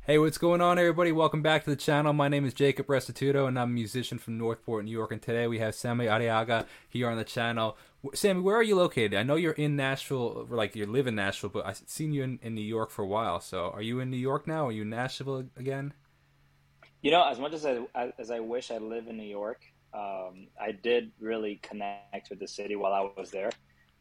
Hey, what's going on, everybody? Welcome back to the channel. My name is Jacob Restituto, and I'm a musician from Northport, New York. And today we have Sammy Arriaga here on the channel. Sammy, where are you located? I know you're in Nashville, like you live in Nashville, but I've seen you in New York for a while. So, are you in New York now? Are you in Nashville again? As much as I wish I lived in New York, I did really connect with the city while I was there.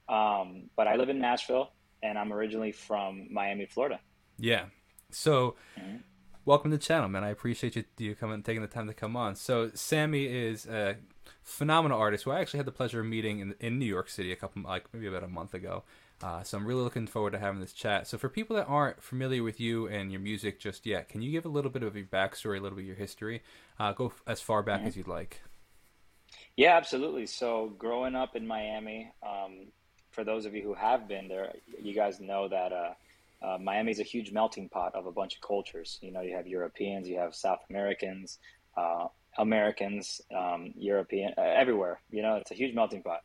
But I live in Nashville, and I'm originally from Miami, Florida. Yeah. So, Mhm. welcome to the channel, man. I appreciate you coming, taking the time to come on. So, Sammy is a phenomenal artist who I actually had the pleasure of meeting in New York City a couple, like maybe about a month ago. So I'm really looking forward to having this chat. So for people that aren't familiar with you and your music just yet, can you give a little bit of your backstory, a little bit of your history? Go as far back Mhm. as you'd like. Yeah, absolutely. So growing up in Miami, for those of you who have been there, you guys know that Miami is a huge melting pot of a bunch of cultures. You know, you have Europeans, you have South Americans, uh, Americans, European, everywhere. You know, it's a huge melting pot.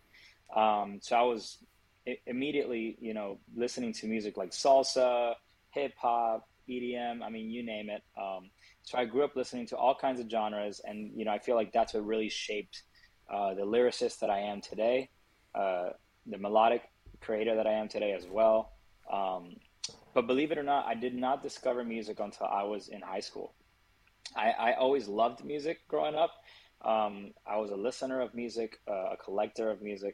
So I was immediately, listening to music like salsa, hip hop, EDM. I mean, you name it. So I grew up listening to all kinds of genres, and I feel like that's what really shaped the lyricist that I am today, uh, the melodic creator that I am today as well. Um, but believe it or not, I did not discover music until I was in high school. I always loved music growing up. I was a listener of music, a collector of music,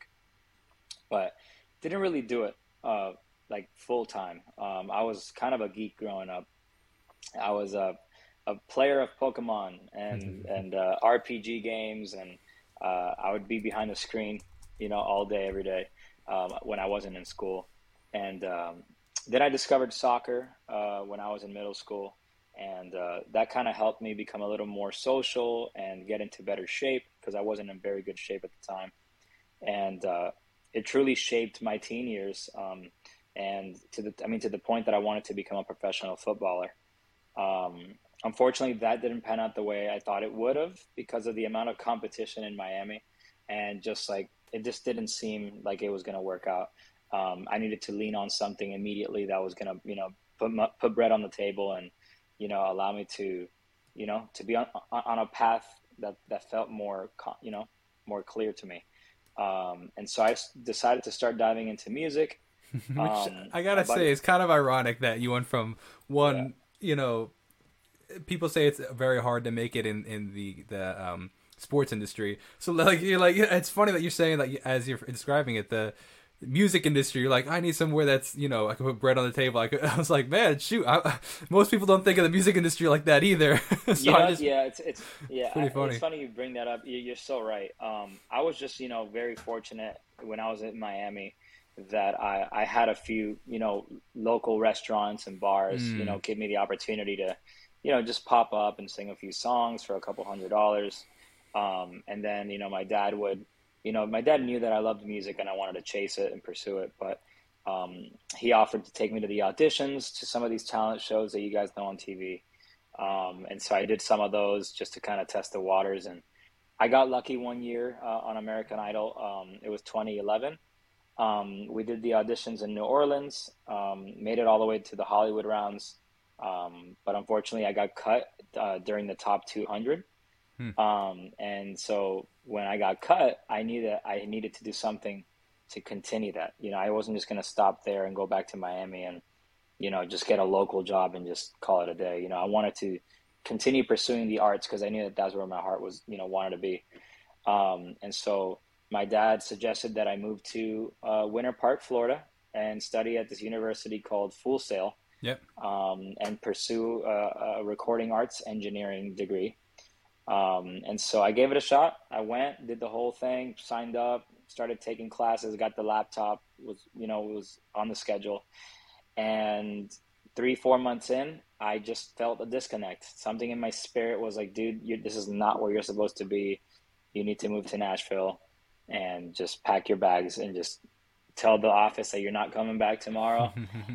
but didn't really do it uh, like full time. I was kind of a geek growing up. I was a player of Pokemon and RPG games, and I would be behind the screen, all day, every day when I wasn't in school. And then I discovered soccer when I was in middle school, and that kind of helped me become a little more social and get into better shape because I wasn't in very good shape at the time. And it truly shaped my teen years. And to the point that I wanted to become a professional footballer. Unfortunately, that didn't pan out the way I thought it would have because of the amount of competition in Miami, and just like it just didn't seem like it was going to work out. I needed to lean on something immediately that was going to, put bread on the table and, allow me to, to be on a path that felt more, more clear to me. And so decided to start diving into music. Which I gotta About say, it, it's kind of ironic that you went from yeah. one, people say it's very hard to make it in the sports industry. So like you're like it's funny that you're saying that as you're describing it, the music industry. You're like, I need somewhere that's I can put bread on the table. I was like, man, shoot. Most people don't think of the music industry like that either. So I just Yeah, it's yeah, pretty it's funny. funny you bring that up. You're so right. I was just, very fortunate when I was in Miami that I had a few, local restaurants and bars, Mm. give me the opportunity to, just pop up and sing a few songs for a couple $100. And then, my dad knew that I loved music and I wanted to chase it and pursue it, but he offered to take me to the auditions to some of these talent shows that you guys know on TV. And so I did some of those just to kind of test the waters. And I got lucky one year on American Idol. It was 2011. We did the auditions in New Orleans, made it all the way to the Hollywood rounds. But unfortunately, I got cut during the top 200. Hmm. And so when I got cut, I knew that I needed to do something to continue that. I wasn't just going to stop there and go back to Miami and just get a local job and just call it a day. I wanted to continue pursuing the arts because I knew that that's where my heart was, wanted to be. And so my dad suggested that I move to Winter Park, Florida, and study at this university called Full Sail, Yep. and pursue a recording arts engineering degree. And so I gave it a shot. I went, did the whole thing, signed up, started taking classes, got the laptop, was on the schedule. And 3, 4 months in, I just felt a disconnect. Something in my spirit was like, dude, this is not where you're supposed to be. You need to move to Nashville and just pack your bags and just tell the office that you're not coming back tomorrow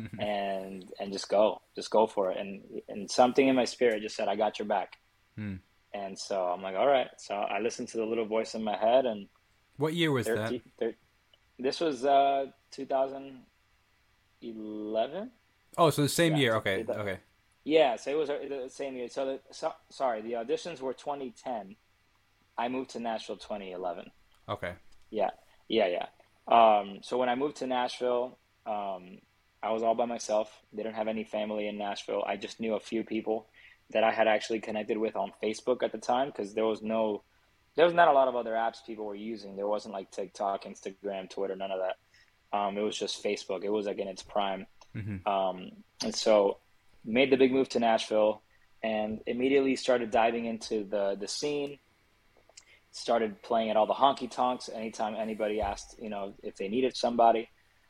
and just go for it. And something in my spirit just said, I got your back. Hmm. And so I'm like, all right. So I listened to the little voice in my head, and What year was that? 13, this was 2011. Oh, so the same Yeah, year. Okay. Okay. Yeah, so it was the same year. Sorry, the auditions were 2010. I moved to Nashville 2011. Okay. Yeah, yeah, yeah. So when I moved to Nashville, I was all by myself. Didn't have any family in Nashville. I just knew a few people that I had actually connected with on Facebook at the time because there was not a lot of other apps people were using. There wasn't like TikTok, Instagram, Twitter, none of that. It was just Facebook. It was like in its prime. Hmm. And so made the big move to Nashville and immediately started diving into the scene, started playing at all the honky tonks anytime anybody asked, if they needed somebody.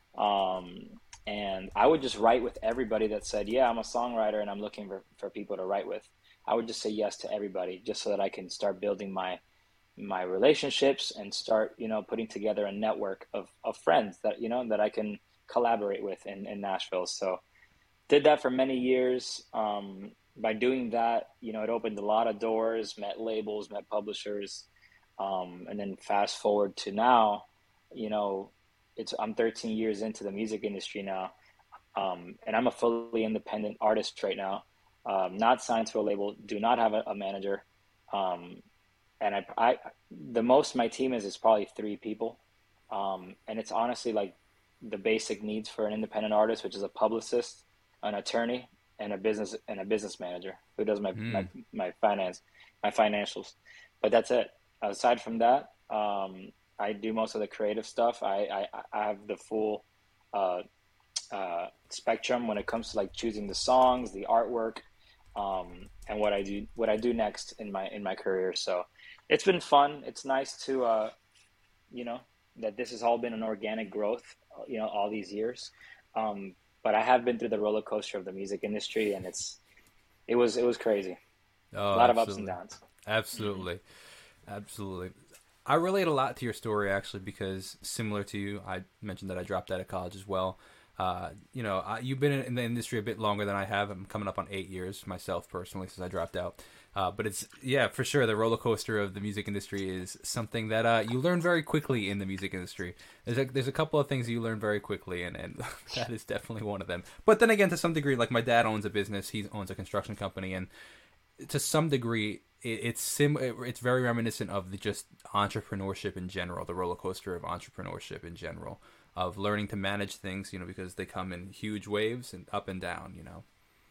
Um, and I would just write with everybody that said, yeah, I'm a songwriter and I'm looking for people to write with. I would just say yes to everybody just so that I can start building my relationships and start, putting together a network of friends that, that I can collaborate with in Nashville. So did that for many years. By doing that, it opened a lot of doors, met labels, met publishers. And then fast forward to now, you know, I'm 13 years into the music industry now, and I'm a fully independent artist right now. Not signed to a label, do not have a manager, um, and the most my team is probably three people, and it's honestly like the basic needs for an independent artist, which is a publicist, an attorney, and a business manager who does Mm. my financials. But that's it. Aside from that, I do most of the creative stuff. I have the full uh, spectrum when it comes to like choosing the songs, the artwork, and what I do next in my career. So it's been fun. It's nice to you know that this has all been an organic growth, all these years. But I have been through the roller coaster of the music industry, and it was crazy. A Oh, lot of ups and absolutely. downs. Hmm. Absolutely. Absolutely. I relate a lot to your story actually because similar to you, I mentioned that I dropped out of college as well. You've been in the industry a bit longer than I have. I'm coming up on 8 years myself personally since I dropped out. But it's yeah, for sure. The roller coaster of the music industry is something that you learn very quickly in the music industry. There's a couple of things you learn very quickly, and that is definitely one of them. But then again, to some degree, like my dad owns a business. He owns a construction company, and to some degree, it's very reminiscent of the just entrepreneurship in general, the roller coaster of entrepreneurship in general, of learning to manage things, because they come in huge waves and up and down.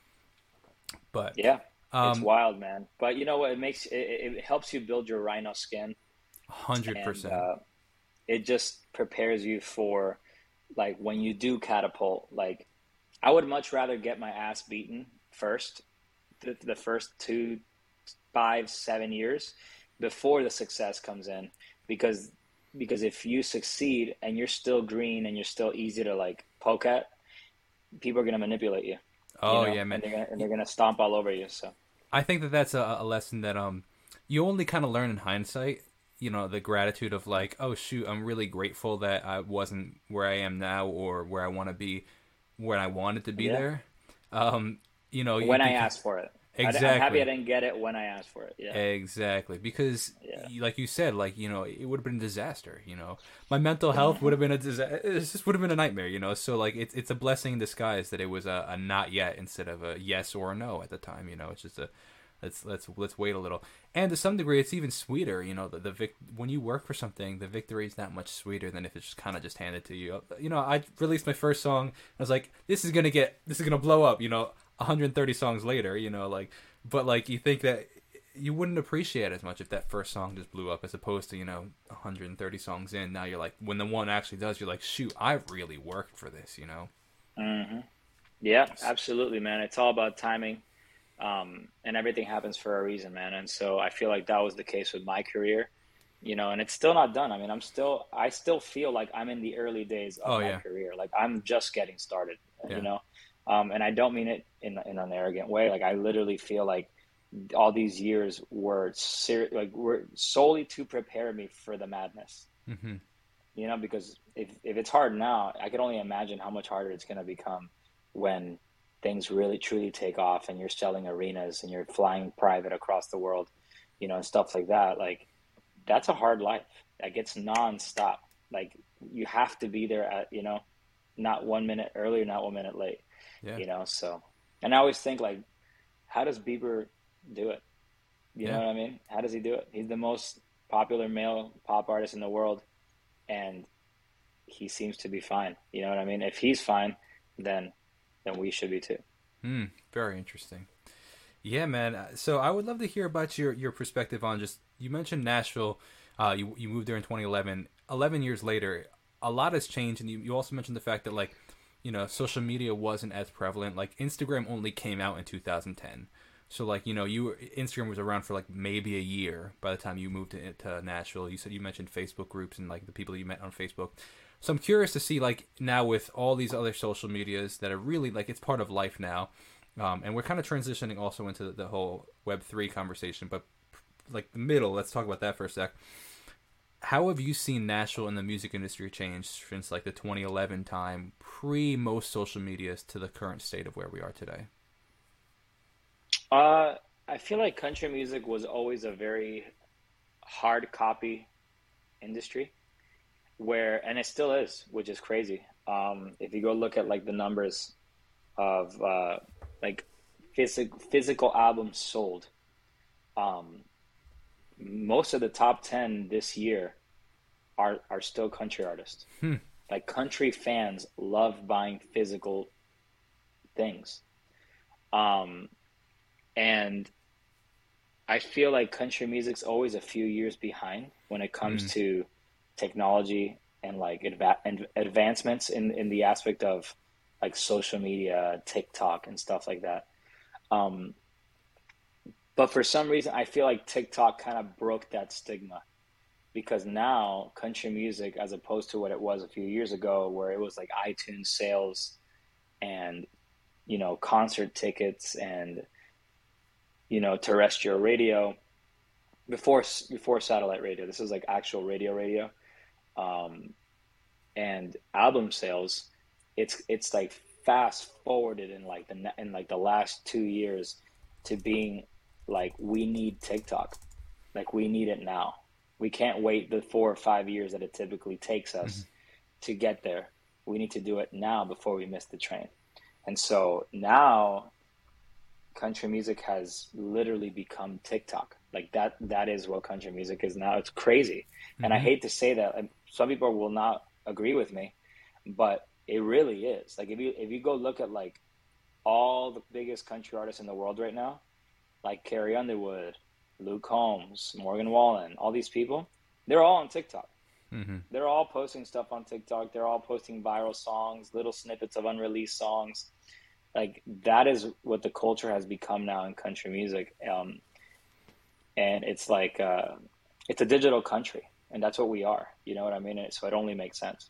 But Yeah, it's um, wild, man. But you know what? It helps you build your rhino skin, hundred and percent. it just prepares you for like when you do catapult. Like I would much rather get my ass beaten first, the first 2, 5, 7 years before the success comes in, because if you succeed and you're still green and you're still easy to like poke at, people are gonna manipulate you, Oh yeah, man. and they're gonna stomp all over you. So I think that that's a lesson that you only kind of learn in hindsight. The gratitude of like, oh shoot, I'm really grateful that I wasn't where I am now or where I want to be when I wanted to be yeah, there. Um, you when I become asked for it, I'm happy I exactly. didn't get it when I asked for it. Yeah, Exactly, because yeah. like you said, like it would have been a disaster. My mental health would Hmm. have been a disaster. It just would have been a nightmare. So like it's a blessing in disguise that it was a not yet instead of a yes or a no at the time. It's just a let's wait a little. And to some degree, it's even sweeter. When you work for something, the victory is that much sweeter than if it's just kind of just handed to you. I released my first song. I was like, this is gonna blow up. 130 songs later. But like you think that you wouldn't appreciate it as much if that first song just blew up as opposed to 130 songs in. Now you're like, when the one actually does, you're like, shoot, I really worked for this. Hmm. Yeah, absolutely, man. It's all about timing, and everything happens for a reason, man. And so I feel like that was the case with my career, and it's still not done. I mean, I still feel like I'm in the early days of Oh my yeah, career. Like I'm just getting started, yeah. and I don't mean it in an arrogant way. Like I literally feel like all these years were solely to prepare me for the madness. Hmm. Because if it's hard now, I can only imagine how much harder it's going to become when things really truly take off and you're selling arenas and you're flying private across the world, and stuff like that. Like that's a hard life. Like it's nonstop. Like you have to be there at, not 1 minute early, not 1 minute late, Yeah. so. And I always think like how does Bieber do it? You know Yeah. what I mean? How does he do it? He's the most popular male pop artist in the world, and he seems to be fine. You know what I mean? If he's fine, then we should be too. Hmm. Very interesting. Yeah, man. So I would love to hear about your perspective on just you mentioned Nashville. You moved there in 2011. 11 years later, a lot has changed, and you also mentioned the fact that like social media wasn't as prevalent. Like Instagram only came out in 2010. So like Instagram was around for like maybe a year by the time you moved to Nashville. You said you mentioned Facebook groups and like the people you met on Facebook. So I'm curious to see like now with all these other social medias that are really like it's part of life now, and we're kind of transitioning also into the whole Web3 conversation. But like the middle, let's talk about that for a sec. How have you seen Nashville and the music industry change since like the 2011 time, pre most social medias, to the current state of where we are today? I feel like country music was always a very hard copy industry where, and it still is, which is crazy. If you go look at like the numbers of like physical albums sold, um, most of the top 10 this year are still country artists. Hmm. Like country fans love buying physical things. Um, and I feel like country music's always a few years behind when it comes Hmm. to technology and like advancements in the aspect of like social media, TikTok, and stuff like that. Um, but for some reason, I feel like TikTok kind of broke that stigma because now country music, as opposed to what it was a few years ago, where it was like iTunes sales and concert tickets and terrestrial radio before satellite radio. This is like actual radio, um, and album sales. It's like fast forwarded in like the last 2 years to being like we need TikTok, like we need it now. We can't wait the 4 or 5 years that it typically takes Hmm. us to get there. We need to do it now before we miss the train. And so now country music has literally become TikTok. Like that is what country music is now. It's crazy. And I Hmm. hate to say that, and some people will not agree with me, but it really is. Like if you go look at like all the biggest country artists in the world right now, like Carrie Underwood, Luke Combs, Morgan Wallen, all these people, they're all on TikTok. Hmm. They're all posting stuff on TikTok. They're all posting viral songs, little snippets of unreleased songs. Like that is what the culture has become now in country music, and it's like it's a digital country, and that's what we are. You know what I mean? So it only makes sense.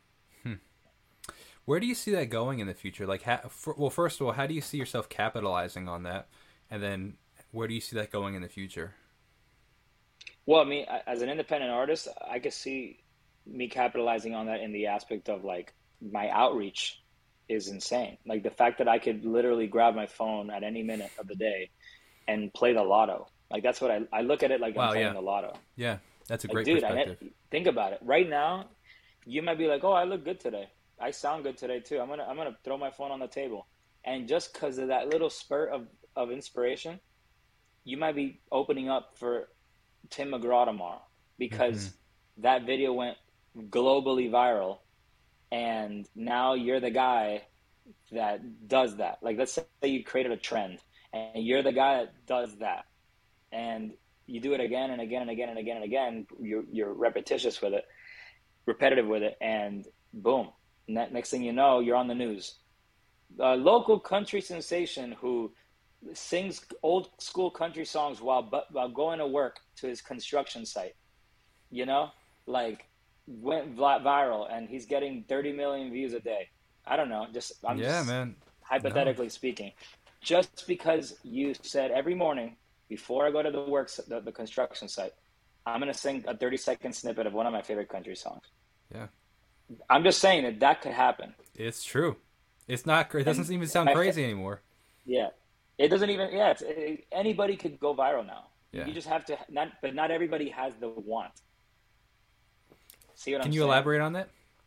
Where do you see that going in the future? Like, well, first of all, how do you see yourself capitalizing on that, and then where do you see that going in the future? Well, I mean, as an independent artist, I could see me capitalizing on that in the aspect of like my outreach is insane. Like the fact that I could literally grab my phone at any minute of the day and play the lotto. Like that's what I look at it like I'm Wow, playing yeah, the lotto. yeah, that's a Like, great dude, perspective. think about it. Right now, you might be like, "Oh, I look good today. I sound good today too. I'm gonna throw my phone on the table." And just because of that little spurt of inspiration, you might be opening up for Tim McGraw tomorrow Hmm. because that video went globally viral, and now you're the guy that does that. Like, let's say you created a trend, and you're the guy that does that, and you do it again and again and again and again and again. You're repetitious with it, repetitive with it, and boom. Next thing you know, you're on the news. A local country sensation who sings old school country songs while going to work to his construction site. You know, like went viral, and he's getting 30 million views a day. I don't know. I'm Yeah, just man. No. hypothetically speaking. Just because you said every morning before I go to the construction site, I'm gonna sing a 30-second snippet of one of my favorite country songs. Yeah, I'm just saying that that could happen. it's true. It's not. It And doesn't even sound my crazy anymore. yeah, it doesn't even yeah. Anybody could go viral now. Yeah. You just have to not everybody has the want. See what Can I'm you saying? elaborate on that?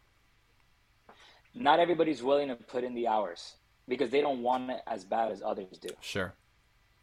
Not everybody's willing to put in the hours because they don't want it as bad as others do. Sure.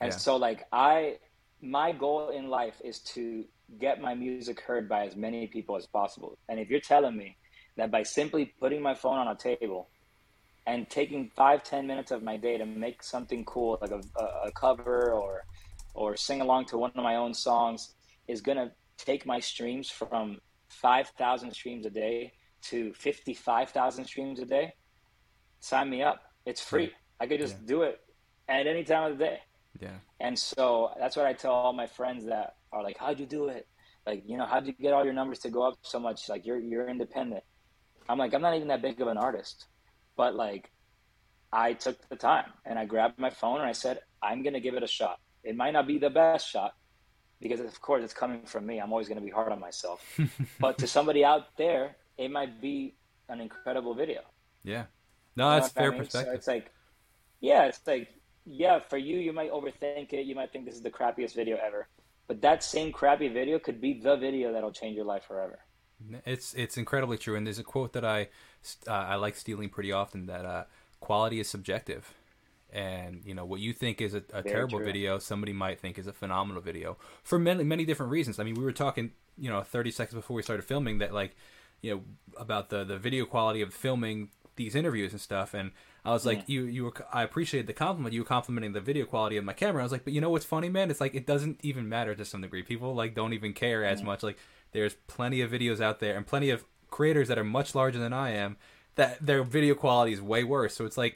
And Yeah. so like my goal in life is to get my music heard by as many people as possible. And if you're telling me that by simply putting my phone on a table and taking 5-10 minutes of my day to make something cool, like a cover or sing along to one of my own songs, is gonna take my streams from 5,000 streams a day to 55,000 streams a day, sign me up. It's Yeah. free. I could Yeah. just do it at any time of the day. Yeah. And so that's what I tell all my friends that are like, how'd you do it? Like, how'd you get all your numbers to go up so much? Like, you're independent. I'm like, I'm not even that big of an artist, but like, I took the time and I grabbed my phone and I said, I'm going to give it a shot. It might not be the best shot because, of course, it's coming from me. I'm always going to be hard on myself. But to somebody out there, it might be an incredible video. Yeah. No, You know that's what I fair mean? So perspective. it's like, yeah, it's like, yeah, for you, you might overthink it. You might think this is the crappiest video ever. But that same crappy video could be the video that'll change your life forever. It's incredibly true, and there's a quote that I like stealing pretty often, that quality is subjective, and what you think is a terrible true. video, somebody might think is a phenomenal video for many different reasons. I mean, we were talking 30 seconds before we started filming that about the video quality of filming these interviews and stuff, and I was like, I appreciated the compliment. You were complimenting the video quality of my camera. I was like, but you know what's funny, man? It's like it doesn't even matter to some degree. People like don't even care as much. Like there's plenty of videos out there and plenty of creators that are much larger than I am that their video quality is way worse. So it's like,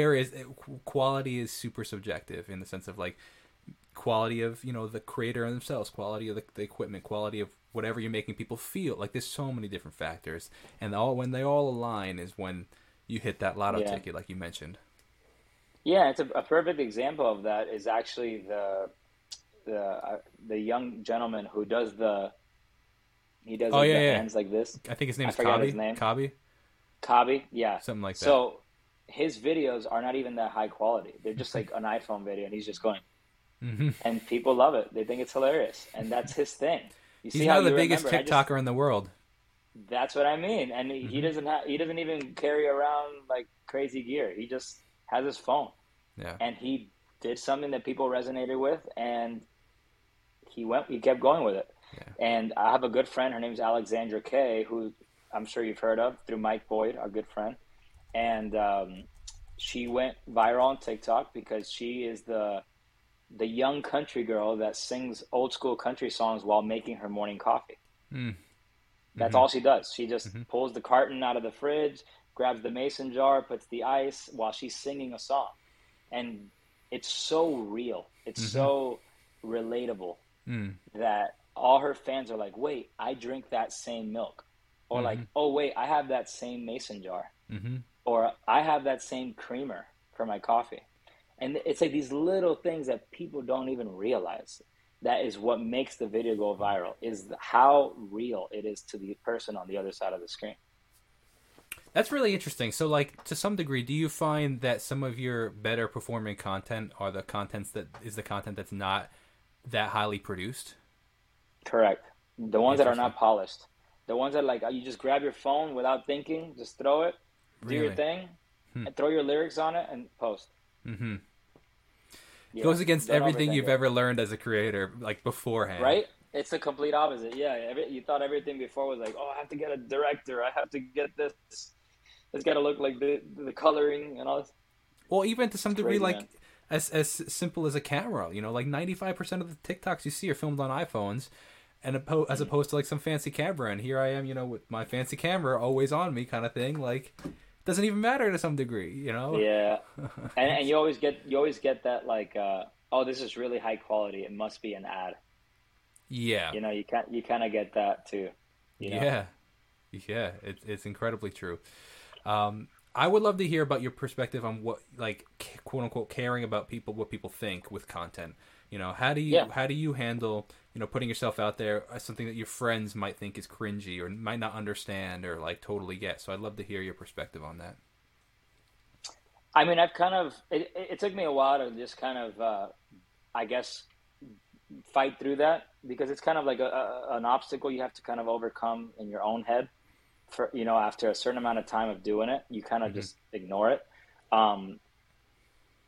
quality is super subjective in the sense of like quality of the creator themselves, quality of the equipment, quality of whatever you're making people feel. Like there's so many different factors, and when they all align is when you hit that lotto ticket, like you mentioned. Yeah, it's a perfect example of that is actually the young gentleman who does the hands like this. I think his name I is forgot Kabi. his name. Kabi, Kabi, yeah, something like that. So his videos are not even that high quality. They're just like an iPhone video, and he's just going, and people love it. They think it's hilarious, and that's his thing. You He's see now how the you biggest remember, TikToker in the world. That's what I mean. And he doesn't even carry around like crazy gear. He just has his phone. Yeah. And he did something that people resonated with, and he kept going with it. Yeah. And I have a good friend. Her name's Alexandra Kay, who I'm sure you've heard of through Mike Boyd, our good friend. And she went viral on TikTok because she is the young country girl that sings old school country songs while making her morning coffee. That's all she does. She just pulls the carton out of the fridge, grabs the mason jar, puts the ice while she's singing a song. And it's so real. It's so relatable that all her fans are like, wait, I drink that same milk. Or like, oh, wait, I have that same mason jar. Or I have that same creamer for my coffee. And it's like these little things that people don't even realize. That is what makes the video go viral, is how real it is to the person on the other side of the screen. That's really interesting. So, like, to some degree, do you find that some of your better performing content are the content that's not that highly produced? Correct. The ones that are not polished. The ones that, like, you just grab your phone without thinking, just throw it, do your thing, and throw your lyrics on it, and post. It goes against everything you've ever learned as a creator, like, beforehand. Right? It's the complete opposite. Yeah, you thought everything before was like, oh, I have to get a director. I have to get this. It's got to look like the coloring and all this. Well, even to some degree, crazy, like, man. as simple as a camera. Like 95% of the TikToks you see are filmed on iPhones, and as opposed to like some fancy camera. And here I am, with my fancy camera always on me, kind of thing. Like, doesn't even matter to some degree, Yeah, and you always get that like, oh, this is really high quality. It must be an ad. Yeah. You kind of get that too. Yeah. It's incredibly true. I would love to hear about your perspective on what, like, quote unquote, caring about what people think with content. How do you handle, putting yourself out there as something that your friends might think is cringy or might not understand or like totally get? So I'd love to hear your perspective on that. I mean, I've kind of, it took me a while to just kind of, I guess, fight through that, because it's kind of like an obstacle you have to kind of overcome in your own head. For after a certain amount of time of doing it, you kind of just ignore it.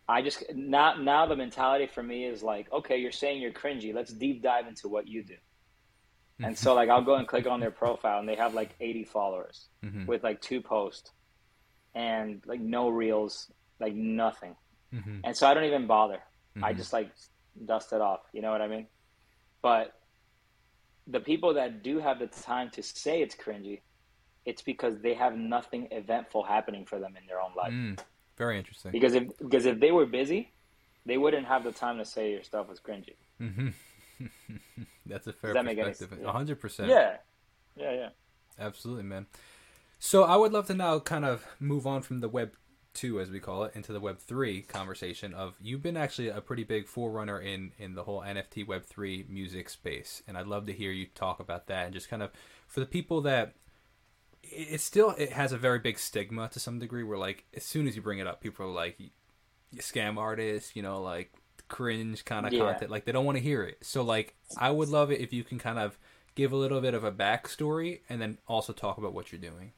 I just now the mentality for me is like, okay, you're saying you're cringy. Let's deep dive into what you do. And so like I'll go and click on their profile and they have like 80 followers Hmm. with like two posts and like no reels, like nothing. Hmm. And so I don't even bother. I Hmm. just like dust it off. You know what I mean? But the people that do have the time to say it's cringy, it's because they have nothing eventful happening for them in their own life. Mm. Very interesting. Because if they were busy, they wouldn't have the time to say your stuff was cringy. Hmm. That's a Does fair that make any perspective. sense? Yeah. 100%. Yeah. Yeah. Yeah. Absolutely, man. So I would love to now kind of move on from the Web 2, as we call it, into the Web 3 conversation of you've been actually a pretty big forerunner in the whole NFT Web 3 music space. And I'd love to hear you talk about that and just kind of for the people that it has a very big stigma to some degree where like as soon as you bring it up, people are like you scam artists, like cringe kind of Yeah. content. Like they don't want to hear it. So like I would love it if you can kind of give a little bit of a backstory and then also talk about what you're doing.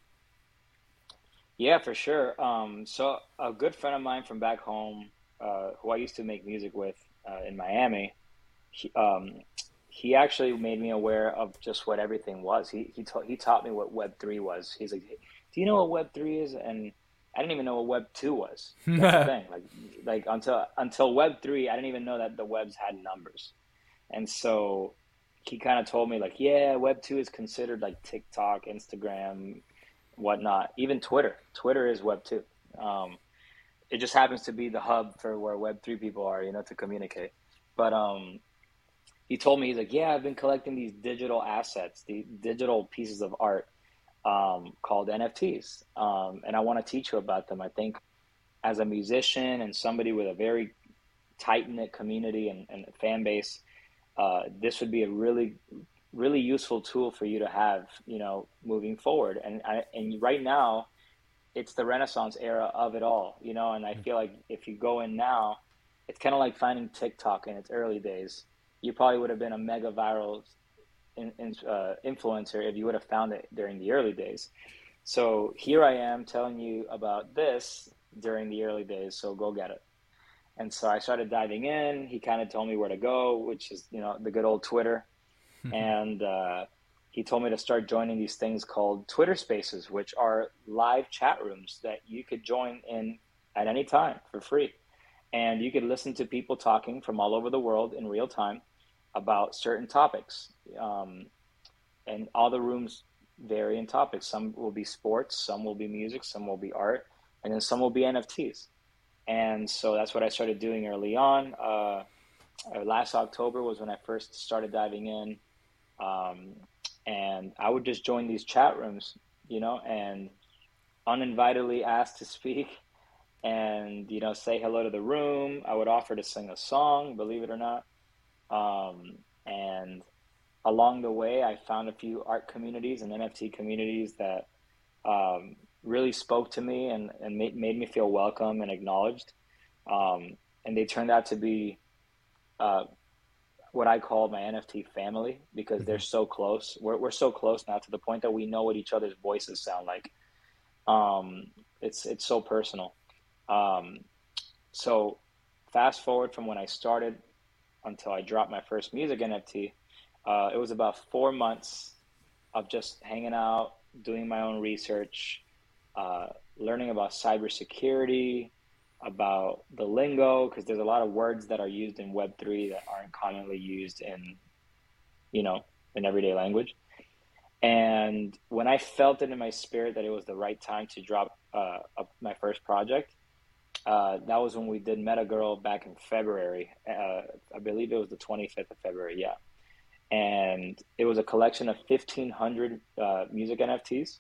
Yeah, for sure. So a good friend of mine from back home, who I used to make music with in Miami, he, he actually made me aware of just what everything was. He taught me what Web 3 was. He's like, "Do you know what Web 3 is?" And I didn't even know what Web 2 was. That's the thing. Like until Web 3, I didn't even know that the webs had numbers. And so he kind of told me like, yeah, Web 2 is considered like TikTok, Instagram, whatnot. Even Twitter. Twitter is Web 2. Um, it just happens to be the hub for where Web 3 people are, to communicate. But he told me, he's like, yeah, I've been collecting these digital assets, the digital pieces of art called NFTs, and I want to teach you about them. I think as a musician and somebody with a very tight knit community and fan base, this would be a really really useful tool for you to have, moving forward. And right now, it's the Renaissance era of it all, And I feel like if you go in now, it's kind of like finding TikTok in its early days. You probably would have been a mega viral influencer if you would have found it during the early days. So here I am telling you about this during the early days. So go get it. And so I started diving in. He kind of told me where to go, which is, the good old Twitter. And he told me to start joining these things called Twitter Spaces, which are live chat rooms that you could join in at any time for free. And you could listen to people talking from all over the world in real time about certain topics. And all the rooms vary in topics. Some will be sports, some will be music, some will be art, and then some will be NFTs. And so that's what I started doing early on. Last October was when I first started diving in. Um, and I would just join these chat rooms, and uninvitedly ask to speak and, say hello to the room. I would offer to sing a song, believe it or not. And along the way, I found a few art communities and NFT communities that really spoke to me and made me feel welcome and acknowledged. And they turned out to be uh, what I call my NFT family because they're Hmm. so close. We're so close now to the point that we know what each other's voices sound like. Um, it's so personal. Um, so fast forward from when I started until I dropped my first music NFT, it was about 4 months of just hanging out, doing my own research, uh, learning about cybersecurity, about the lingo, because there's a lot of words that are used in Web 3 that aren't commonly used you know, in everyday language. And when I felt it in my spirit that it was the right time to drop my first project, that was when we did Meta Girl back in February. I believe it was the 25th of February, yeah. And it was a collection of 1,500 music NFTs.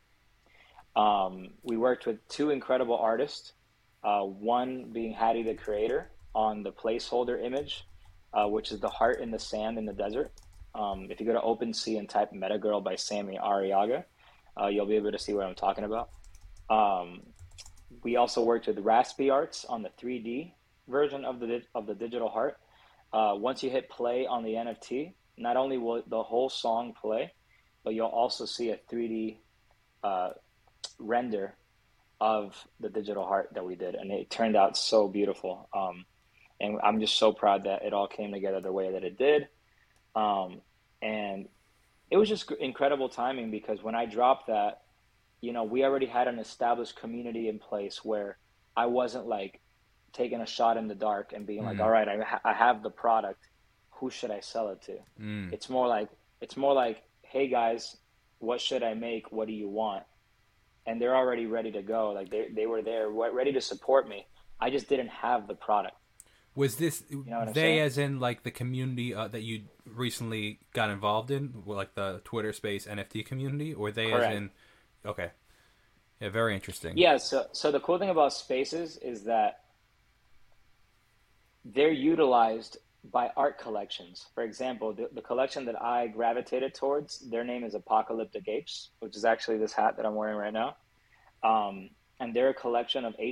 We worked with two incredible artists, one being Hattie the Creator on the placeholder image, which is the heart in the sand in the desert. If you go to OpenSea and type Meta Girl by Sammy Arriaga, you'll be able to see what I'm talking about. Um, we also worked with Raspy Arts on the 3D version of the digital heart. Once you hit play on the NFT, not only will the whole song play, but you'll also see a 3D uh, render of the digital heart that we did, and it turned out so beautiful. And I'm just so proud that it all came together the way that it did. And it was just incredible timing because when I dropped that, we already had an established community in place where I wasn't like taking a shot in the dark and being like, all right, I have the product. Who should I sell it to? It's more like, hey guys, what should I make? What do you want? And they're already ready to go. Like they were there ready to support me. I just didn't have the product. Was this They saying? As in like the community that you recently got involved in, like the Twitter Space NFT community, or they Correct. as in? Okay, yeah, very interesting. Yeah. So the cool thing about Spaces is that they're utilized by art collections. For example, the collection that I gravitated towards, their name is Apocalyptic Apes, which is actually this hat that I'm wearing right now. And they're a collection of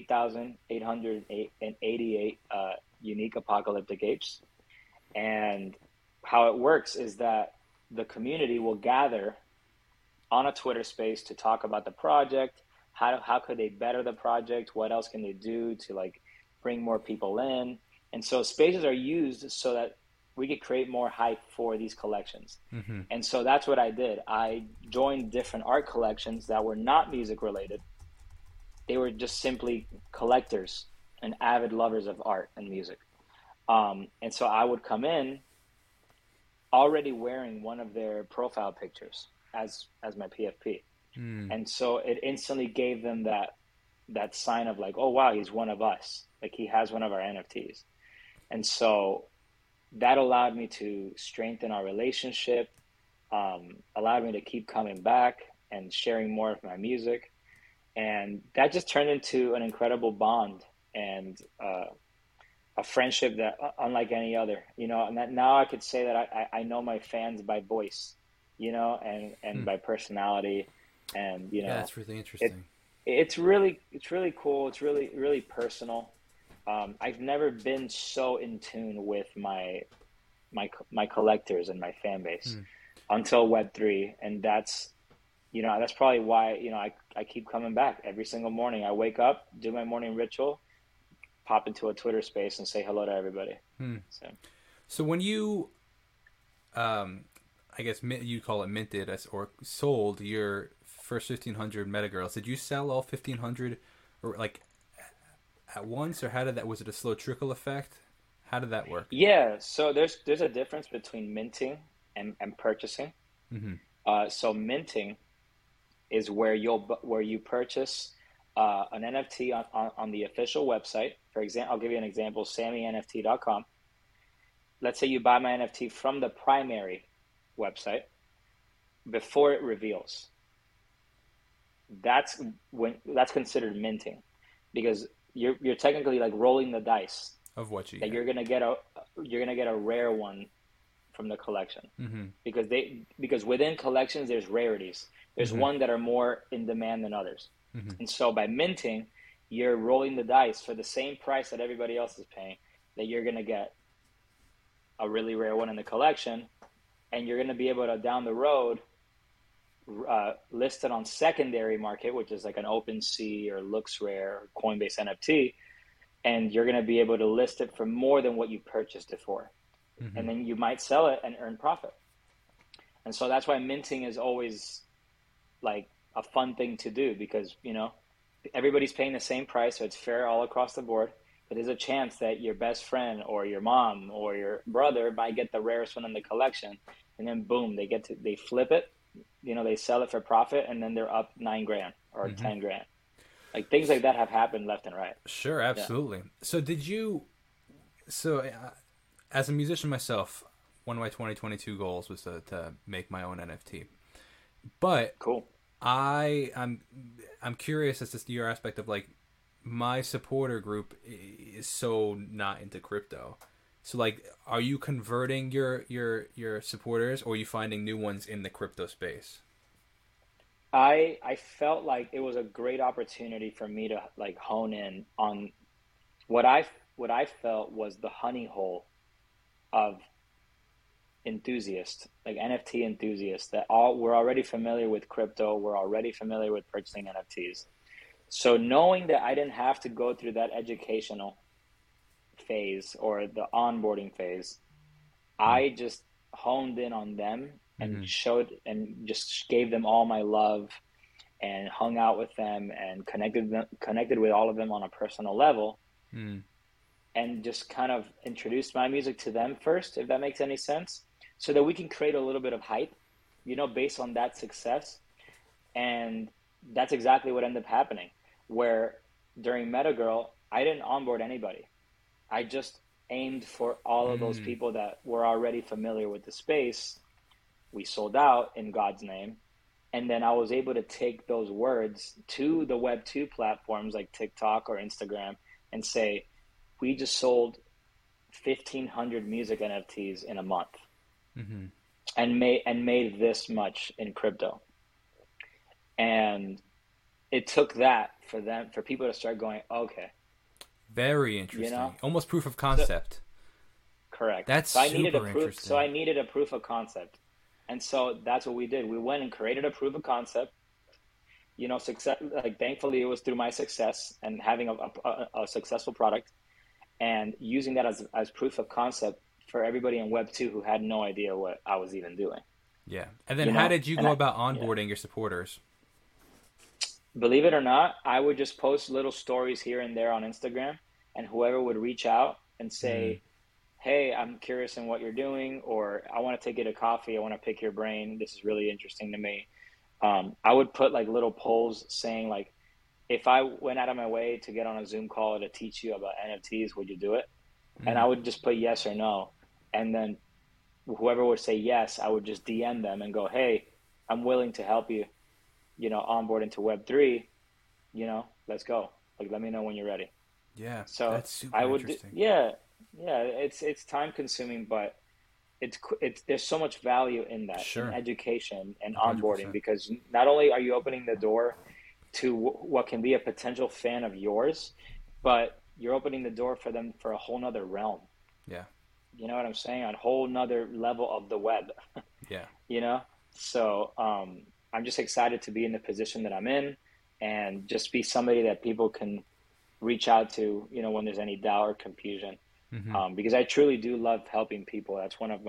8,888 unique apocalyptic apes. And how it works is that the community will gather on a Twitter space to talk about the project. How could they better the project? What else can they do to like bring more people in? And so spaces are used so that we could create more hype for these collections. And so that's what I did. I joined different art collections that were not music related. They were just simply collectors and avid lovers of art and music. And so I would come in already wearing one of their profile pictures as my PFP. And so it instantly gave them that sign of like, oh wow, he's one of us. Like he has one of our NFTs. And so that allowed me to strengthen our relationship, allowed me to keep coming back and sharing more of my music. And that just turned into an incredible bond and a friendship that unlike any other, and that now I could say that I know my fans by voice, and by personality. And, yeah, that's really interesting. It's really cool. It's really, really personal. I've never been so in tune with my collectors and my fan base until Web3, and that's probably why I keep coming back every single morning. I wake up, do my morning ritual, pop into a Twitter space, and say hello to everybody. So when you, I guess you call it minted or sold your first 1,500 Metagirls, did you sell all 1,500 or like at once, or was it a slow trickle effect? How did that work? Yeah, so there's a difference between minting and purchasing. So minting is where you purchase an NFT on the official website. For example, I'll give you an example: SammyNFT.com. Let's say you buy my NFT from the primary website before it reveals. That's considered minting, because you're technically like rolling the dice of what you that get. You're gonna get a rare one from the collection, because within collections there's rarities. There's one that are more in demand than others, and so by minting, you're rolling the dice for the same price that everybody else is paying, that you're gonna get a really rare one in the collection, and you're gonna be able to down the road list it on secondary market, which is like an OpenSea or LooksRare or Coinbase NFT, and you're going to be able to list it for more than what you purchased it for. And then you might sell it and earn profit. And so that's why minting is always like a fun thing to do, because everybody's paying the same price, so it's fair all across the board. But there's a chance that your best friend or your mom or your brother might get the rarest one in the collection, and then boom, they flip it. They sell it for profit, and then they're up $9,000 or $10,000. Like things like that have happened left and right. Sure, absolutely. Yeah. So as a musician myself, one of my 2022 goals was to make my own NFT. But cool. I'm curious as to your aspect of like my supporter group is so not into crypto. So like, are you converting your supporters, or are you finding new ones in the crypto space? I felt like it was a great opportunity for me to like hone in on what I felt was the honey hole of enthusiasts, like NFT enthusiasts that we're already familiar with crypto, we're already familiar with purchasing NFTs. So knowing that I didn't have to go through that educational phase or the onboarding phase, Mm. I just honed in on them and Mm-hmm. showed and just gave them all my love and hung out with them and connected with all of them on a personal level, Mm. and just kind of introduced my music to them first, if that makes any sense, so that we can create a little bit of hype, based on that success. And that's exactly what ended up happening. Where during Metagirl, I didn't onboard anybody. I just aimed for all of those Mm. people that were already familiar with the space. We sold out in God's name. And then I was able to take those words to the Web2 platforms like TikTok or Instagram and say, we just sold 1,500 music NFTs in a month Mm-hmm. and made this much in crypto. And it took that for people to start going, okay, Very you know, interesting. Almost proof of so concept. correct. That's So I needed a super proof. So I interesting. needed a proof of concept, and so that's what we did. We went and created a proof of concept. Success. Like thankfully, it was through my success and having a successful product, and using that as proof of concept for everybody in Web 2 who had no idea what I was even doing. Yeah. And then how did you And go about yeah, onboarding your supporters? believe it or not, I would just post little stories here and there on Instagram, and whoever would reach out and Mm. say, hey, I'm curious in what you're doing, or I want to take you to coffee. I want to pick your brain. This is really interesting to me. I would put like little polls saying like, if I went out of my way to get on a Zoom call to teach you about NFTs, would you do it? And I Mm. would just put yes or no. And then whoever would say yes, I would just DM them and go, hey, I'm willing to help you, onboard into Web3, let's go. Like, let me know when you're ready. Yeah. So That's I super would, interesting. yeah, yeah, it's time consuming, but it's there's so much value in that, in Sure. education and onboarding, 100%. because not only are you opening the door to what can be a potential fan of yours, but you're opening the door for them for a whole nother realm. Yeah. You know what I'm saying? A whole nother level of the web. Yeah. you know. So I'm just excited to be in the position that I'm in, and just be somebody that people can reach out to, when there's any doubt or confusion. Mm-hmm. Because I truly do love helping people. That's one of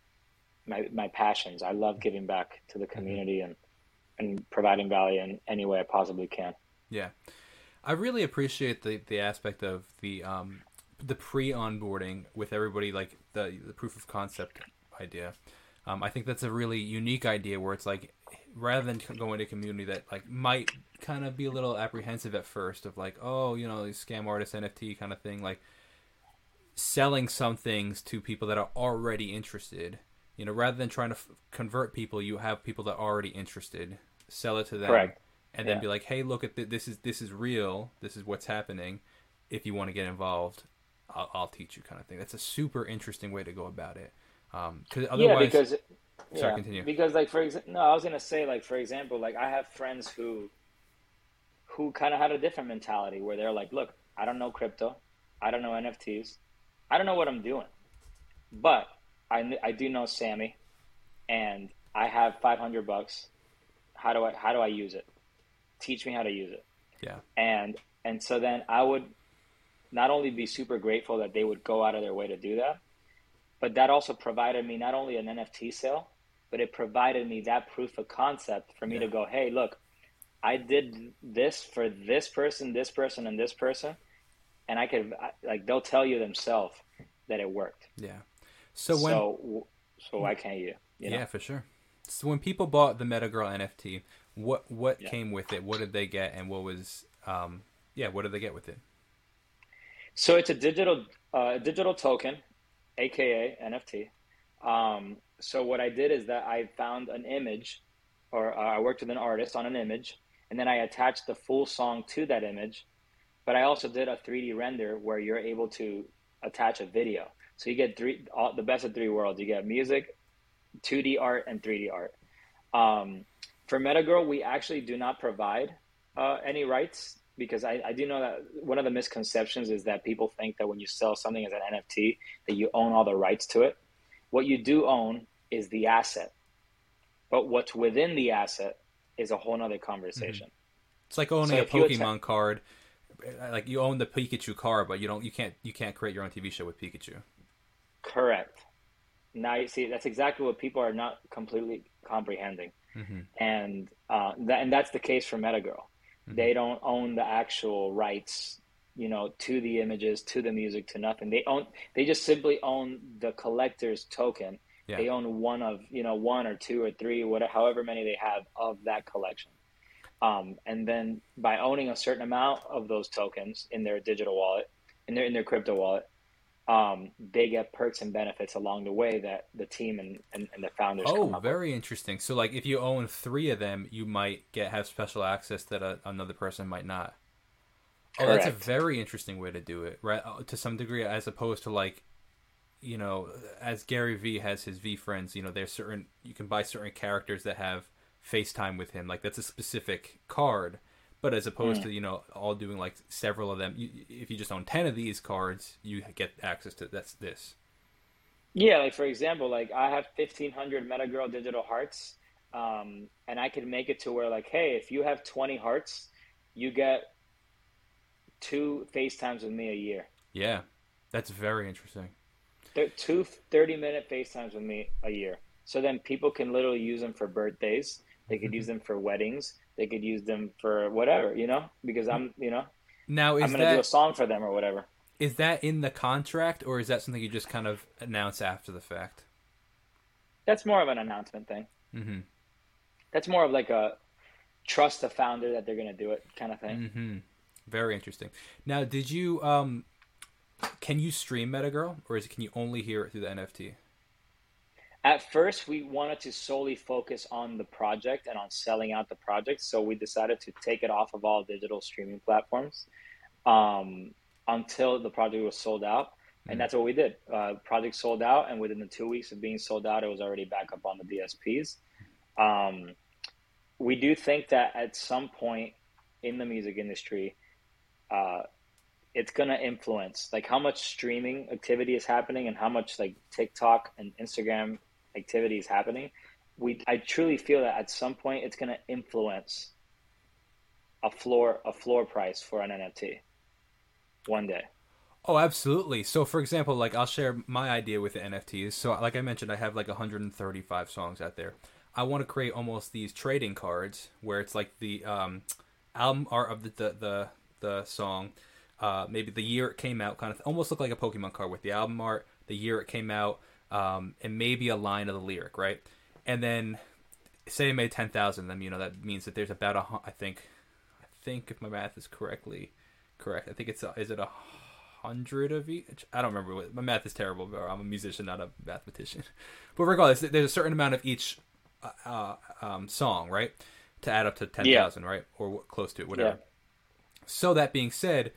my passions. I love giving back to the Mm-hmm. community and providing value in any way I possibly can. Yeah. I really appreciate the aspect of the pre onboarding with everybody, like the proof of concept idea. I think that's a really unique idea where it's like, rather than going to a community that like might kind of be a little apprehensive at first of like, oh, these scam artists, NFT kind of thing, like selling some things to people that are already interested. Rather than trying to convert people, you have people that are already interested. Sell it to them, Correct. and then Yeah. be like, "Hey, look at this is real. This is what's happening. If you want to get involved, I'll teach you," kind of thing. That's a super interesting way to go about it. Because Yeah, otherwise, because sorry, yeah, continue. because like for example, no, I was gonna say like for example, like I have friends who kind of had a different mentality where they're like, look, I don't know crypto, I don't know NFTs, I don't know what I'm doing, but I do know Sammy, and I have $500. How do I use it? Teach me how to use it. Yeah. And so then I would not only be super grateful that they would go out of their way to do that, but that also provided me not only an NFT sale, but it provided me that proof of concept for me Yeah. to go, hey, look, I did this for this person, and this person, and I could, like, they'll tell you themselves that it worked. Yeah. So when So why can't you? You know? Yeah, for sure. So when people bought the Metagirl NFT, what Yeah. came with it? What did they get, and what was yeah, what did they get with it? So it's a digital token, aka NFT. So what I did is that I found an image, or I worked with an artist on an image, and then I attached the full song to that image. But I also did a 3D render where you're able to attach a video. So you get the best of three worlds. You get music, 2D art, and 3D art. Um, for Metagirl, we actually do not provide any rights, because I do know that one of the misconceptions is that people think that when you sell something as an NFT, that you own all the rights to it. What you do own is the asset, but what's within the asset is a whole nother Mm-hmm. conversation. It's like owning So a if you Pokemon card. Like you own the Pikachu card, but you can't create your own TV show with Pikachu. correct. Now you see that's exactly what people are not completely comprehending, Mm-hmm. and that's the case for Metagirl. Mm-hmm. They don't own the actual rights, to the images, to the music, to nothing. They just simply own the collector's token. Yeah. They own one or two or three, whatever, however many they have of that collection. And then by owning a certain amount of those tokens in their digital wallet, in their crypto wallet, they get perks and benefits along the way that the team and the founders come Oh, up with. very interesting. So, like, if you own three of them, you might have special access that another person might not. Oh, that's a Correct. very interesting way to do it, right? To some degree, as opposed to like, as Gary V has his V friends, there's certain you can buy certain characters that have FaceTime with him, like that's a specific card. But as opposed to all doing like several of them, if you just own 10 of these cards, you get access to this. Yeah, like for example, like I have 1,500 Metagirl digital hearts, and I could make it to where like, hey, if you have 20 hearts, you get two FaceTimes with me a year. Yeah, that's very interesting. Two 30-minute FaceTimes with me a year. So then people can literally use them for birthdays. They could use them for weddings. They could use them for whatever, because Now, I'm gonna do a song for them or whatever. is that in the contract, or is that something you just kind of announce after the fact? That's more of an announcement thing. Mm-hmm. That's more of like a trust the founder that they're gonna do it kind of thing. Mm-hmm. Very interesting. Now, did you can you stream Metagirl, or can you only hear it through the NFT? At first, we wanted to solely focus on the project and on selling out the project, so we decided to take it off of all digital streaming platforms um, until the project was sold out, and Mm. that's what we did. Project sold out, and within the 2 weeks of being sold out, it was already back up on the DSPs. Um, we do think that at some point in the music industry, uh, it's going to influence like how much streaming activity is happening and how much like TikTok and Instagram activity is happening. I truly feel that at some point it's going to influence a floor price for an NFT one day. Oh, absolutely. So, for example, like I'll share my idea with the NFTs. So, like I mentioned, I have like 135 songs out there. I want to create almost these trading cards where it's like the album art of the song, maybe the year it came out, kind of almost look like a Pokemon card with the album art, the year it came out, and maybe a line of the lyric, right? And then say I made 10,000 of them, that means that there's about I think if my math is correct, I think is it 100 of each? I don't remember. My math is terrible, but I'm a musician, not a mathematician. But regardless, there's a certain amount of each song, right, to add up to 10,000, right, or close to it, whatever. Yeah. So that being said,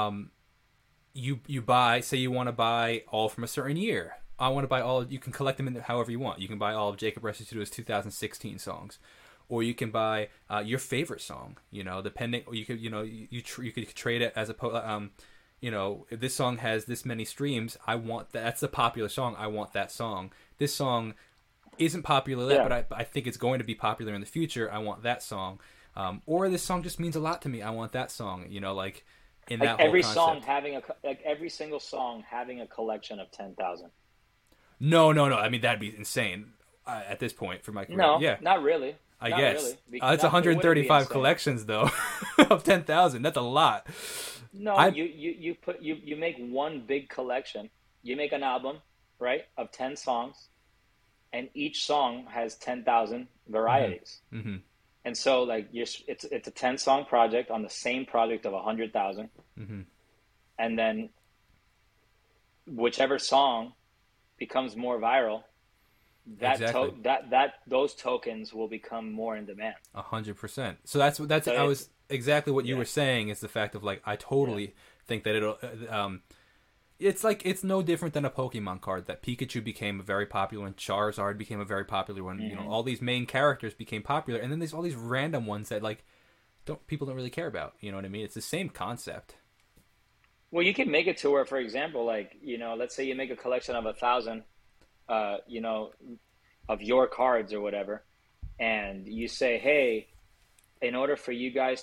you buy, say you want to buy all from a certain year. I want to buy all. You can collect them in however you want. You can buy all of Jacob Restituto's 2016 songs, or you can buy your favorite song. Depending, or you could you could trade it as a if this song has this many streams, I want that. That's a popular song. I want that song. This song isn't popular yet, but I think it's going to be popular in the future. I want that song. Or this song just means a lot to me. I want that song. Like in that whole every concept. song having every single song having a collection of 10,000. No. I mean, that'd be insane at this point for my career. No, Yeah, not really. I Not guess. really. It's It wouldn't be 135 insane. collections though of 10,000. That's a lot. No, you make one big collection. You make an album, right, of 10 songs, and each song has 10,000 varieties. Mm-hmm. And so like it's a 10-song project on the same project of 100,000. Mm-hmm. And then whichever song becomes more viral, Exactly. those tokens will become more in demand. 100%. So that's So I was exactly what you yeah. were saying is the fact of like I totally think that it'll it's like it's no different than a Pokemon card that Pikachu became a very popular one, Charizard became a very popular one. Mm-hmm. All these main characters became popular, and then there's all these random ones that like people don't really care about. You know what I mean? It's the same concept. Well, you can make it to where, for example, like, let's say you make a collection of 1,000, of your cards or whatever, and you say, hey, in order for you guys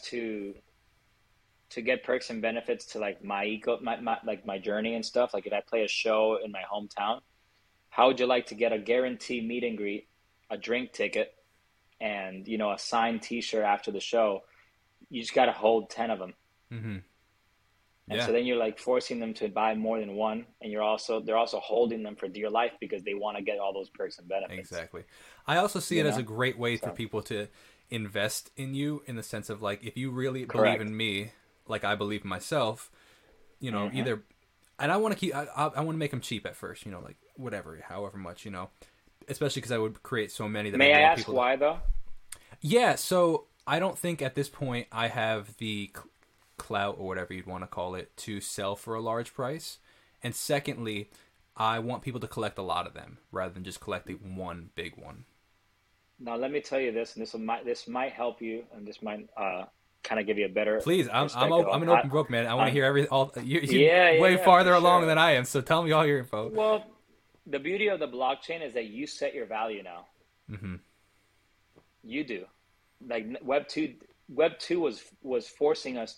to get perks and benefits to like my journey and stuff, like if I play a show in my hometown, how would you like to get a guaranteed meet and greet, a drink ticket, and a signed T-shirt after the show? You just got to hold 10 of them. Mm-hmm. And Yeah, so then you're like forcing them to buy more than one, and they're also holding them for dear life because they want to get all those perks and benefits. exactly. I also see You it as a know, great way for so people to invest in you, in the sense of like, if you really believe correct. in me, like I believe in myself, Hmm. either, and I want to keep, I want to make them cheap at first, like whatever, however much, especially because I would create so many that I May I want ask people to. why though? Yeah, so I don't think at this point I have the clout or whatever you'd want to call it to sell for a large price. And secondly, I want people to collect a lot of them rather than just collecting one big one. Now let me tell you this, and this might help you, and this might kind of give you a better Please, perspective I'm on an how. open book, man. I want to On hear all you Yeah, yeah, way yeah, for farther along sure. than I am. So tell me all your info. Well, the beauty of the blockchain is that you set your value now. Hmm. You do. Like Web 2 was forcing us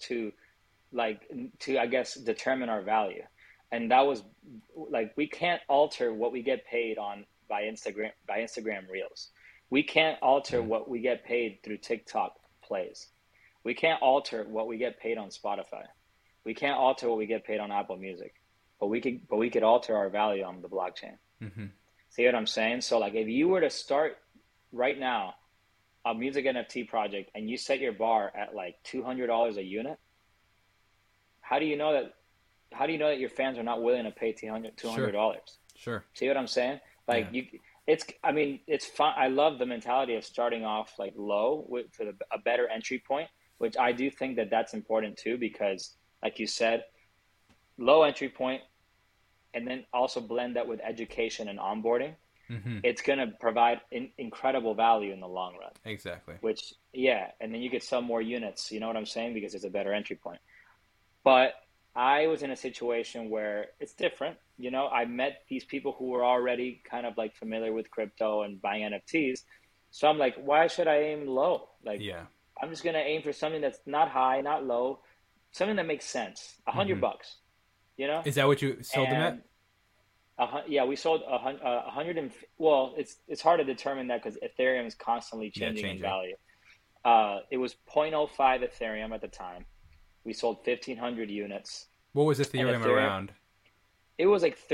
to I guess determine our value. And that was like we can't alter what we get paid on by Instagram Reels. We can't alter what we get paid through TikTok plays. We can't alter what we get paid on Spotify. We can't alter what we get paid on Apple Music. But we could alter our value on the blockchain. Hmm. See what I'm saying? So like if you were to start right now a music NFT project and you set your bar at like $200 a unit, how do you know that your fans are not willing to pay 200 Sure, dollars? sure. See what I'm saying? Like Yeah. I mean, it's fun. I love the mentality of starting off like low for a better entry point, which I do think that that's important too, because like you said, low entry point, and then also blend that with education and onboarding. Hmm. It's going to provide incredible value in the long run, Exactly. which, yeah, and then you could sell more units, you know what I'm saying? Because it's a better entry point. But I was in a situation where it's different. I met these people who were already kind of like familiar with crypto and buying NFTs. So I'm like, why should I aim low? Like, Yeah. I'm just gonna aim for something that's not high, not low, something that makes sense. A hundred Hmm. bucks, you know? Is that what you sold them at? And yeah, we sold a hundred and well, it's hard to determine that because Ethereum is constantly Yeah, changing in changing. value. It was 0.05 Ethereum at the time. We sold 1,500 units, What was and Ethereum Ethereum around? it was like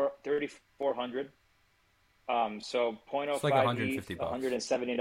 3,400. So It's like 0.05 ETH, 150 bucks.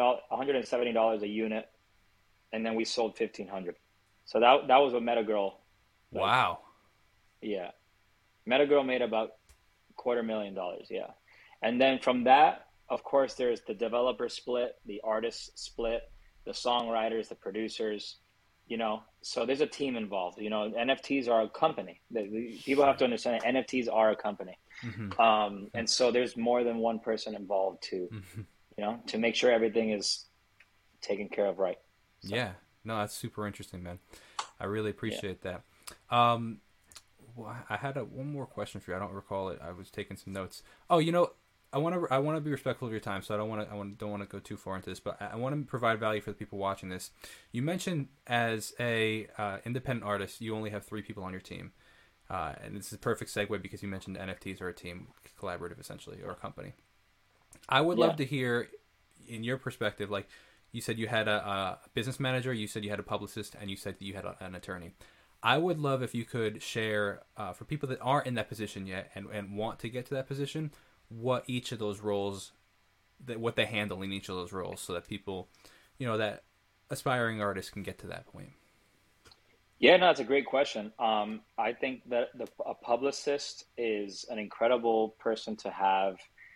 $170 a unit, and then we sold 1,500. So that was what Metagirl, like, Wow. yeah, Metagirl made about $250,000, yeah. And then from that, of course, there's the developer split, the artist split, the songwriters, the producers, so there's a team involved. NFTs are a company. People have Sure. to understand that NFTs are a company. Hmm. And so there's more than one person involved Hmm. to make sure everything is taken care of right. So, Yeah. No, that's super interesting, man. I really yeah. appreciate that. Um, I had one more question for you. I don't recall it. I was taking some notes. Oh, I want to be respectful of your time, so don't want to go too far into this, but I want to provide value for the people watching this. You mentioned as a independent artist, you only have 3 people on your team, and this is a perfect segue because you mentioned NFTs are a team, collaborative essentially, or a company. I would Yeah. love to hear, in your perspective, like you said, you had a business manager, you said you had a publicist, and you said that you had an attorney. I would love if you could share for people that aren't in that position yet and want to get to that position, what each of those roles, what they handle in each of those roles, so that people, that aspiring artists can get to that point. Yeah, no, it's a great question. I think that a publicist is an incredible person to have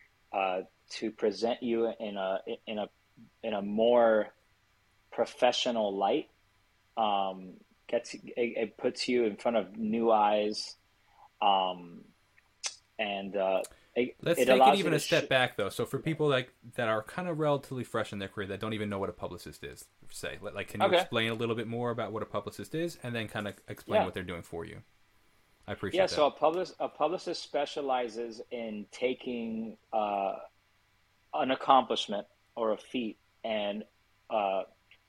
to present you in a in a more professional light. Um, it puts you in front of new eyes, um, and Let's it take it allows you even a to step back though. So for people like that are kind of relatively fresh in their career that don't even know what a publicist is, say, like, can you okay, explain a little bit more about what a publicist is, and then kind of explain yeah, what they're doing for you? I yeah. appreciate that. So a publicist specializes in taking an accomplishment or a feat and uh,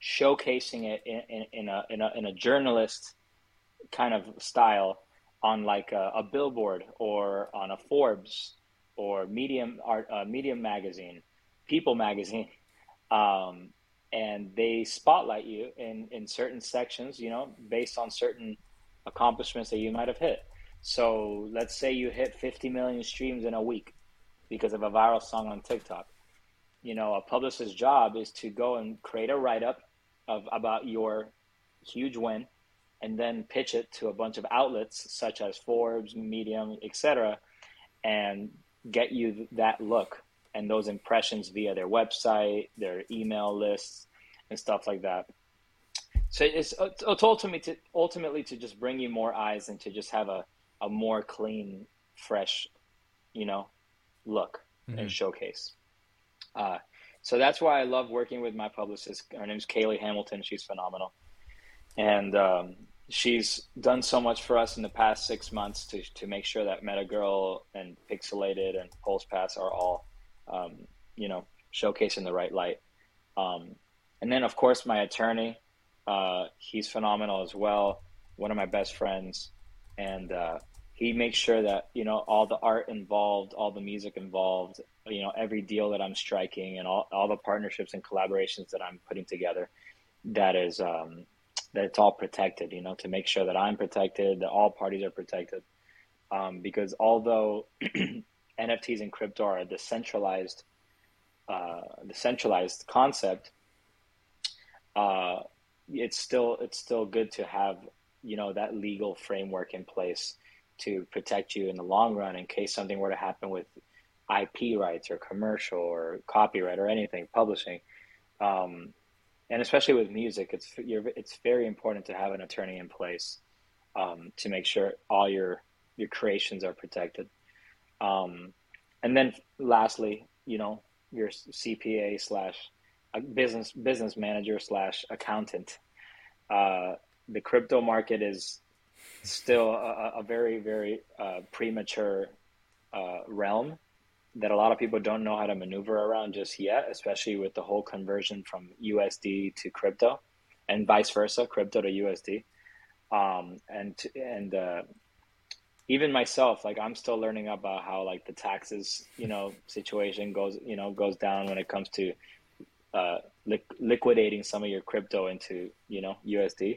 showcasing it in a journalist kind of style on like a billboard or on a Forbes or Medium magazine, People magazine, um, and they spotlight you in certain sections, based on certain accomplishments that you might have hit. So let's say you hit 50 million streams in a week because of a viral song on TikTok. A publicist's job is to go and create a write-up about your huge win, and then pitch it to a bunch of outlets such as Forbes, Medium, etc., and get you that look and those impressions via their website, their email lists, and stuff like that. So it's ultimately to just bring you more eyes and to just have a more clean, fresh, look and showcase. So that's why I love working with my publicist. Her name's Kaylee Hamilton. She's phenomenal. And she's done so much for us in the past 6 months to make sure that Metagirl and Pixelated and Pulse Pass are all, showcased in the right light. And then, of course, my attorney, he's phenomenal as well. One of my best friends. And he makes sure that, all the art involved, all the music involved, every deal that I'm striking and all the partnerships and collaborations that I'm putting together, that is, that it's all protected, to make sure that I'm protected, that all parties are protected. Because although NFTs and crypto are the centralized concept, it's still good to have, that legal framework in place to protect you in the long run in case something were to happen with IP rights or commercial or copyright or anything, publishing. And especially with music, it's very important to have an attorney in place to make sure all your creations are protected. And then lastly, your CPA slash business manager slash accountant. The crypto market is still a very, very premature realm that a lot of people don't know how to maneuver around just yet, especially with the whole conversion from USD to crypto and vice versa, crypto to USD. And even myself, like I'm still learning about how like the taxes, situation goes down when it comes to liquidating some of your crypto into, USD.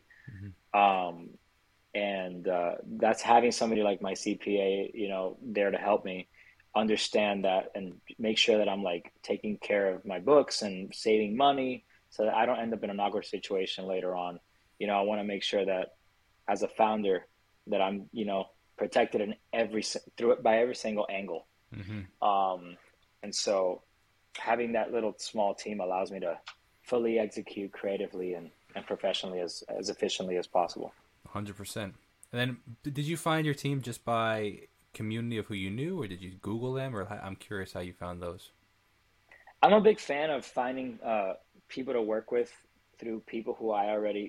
And that's having somebody like my CPA, there to help me understand that and make sure that I'm like taking care of my books and saving money so that I don't end up in an awkward situation later on. I want to make sure that as a founder that I'm, protected in by every single angle. And so having that little small team allows me to fully execute creatively and professionally as efficiently as possible. 100%. And then did you find your team just by community of who you knew, or did you Google them? Or I'm curious how you found those. I'm a big fan of finding people to work with through people who I already,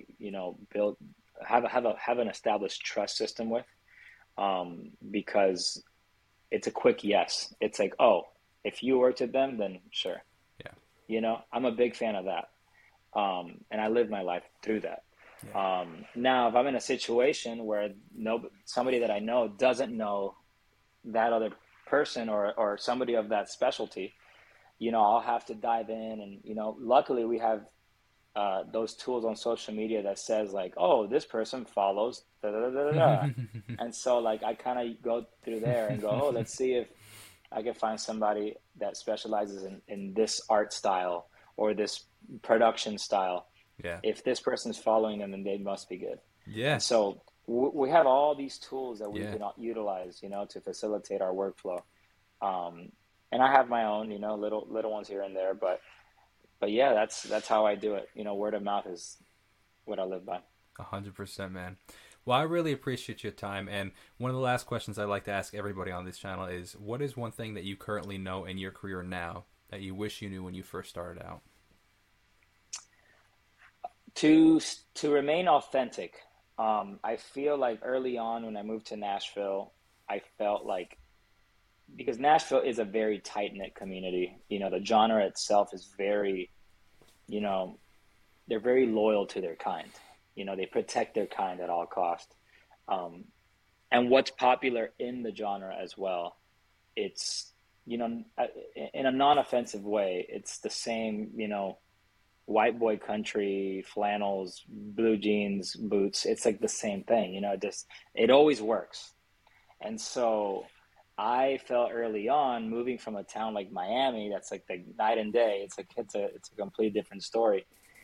have an established trust system with, because it's a quick yes. It's like, oh, if you worked with them, then sure. Yeah. I'm a big fan of that. And I live my life through that. Yeah. Now, if I'm in a situation where somebody that I know doesn't know that other person or somebody of that specialty, I'll have to dive in and, luckily we have those tools on social media that says like, oh, this person follows da, da, da, da, da. And so like I kind of go through there and go, oh, let's see if I can find somebody that specializes in this art style or this production style. Yeah. If this person's following them, then they must be good. Yeah. And so we have all these tools that we can utilize, to facilitate our workflow. And I have my own, little ones here and there, but yeah, that's how I do it. Word of mouth is what I live by. 100%, man. Well, I really appreciate your time. And one of the last questions I like to ask everybody on this channel is, what is one thing that you currently know in your career now that you wish you knew when you first started out? To remain authentic. I feel like early on when I moved to Nashville, I felt like, because Nashville is a very tight-knit community, the genre itself is very, they're very loyal to their kind. You know, they protect their kind at all cost. Um, and what's popular in the genre as well, it's, you know, in a non-offensive way, it's the same, you know, white boy country, flannels, blue jeans, boots. It's like the same thing, you know, it always works. And so I felt early on, moving from a town like Miami, that's like the night and day. It's a complete different story.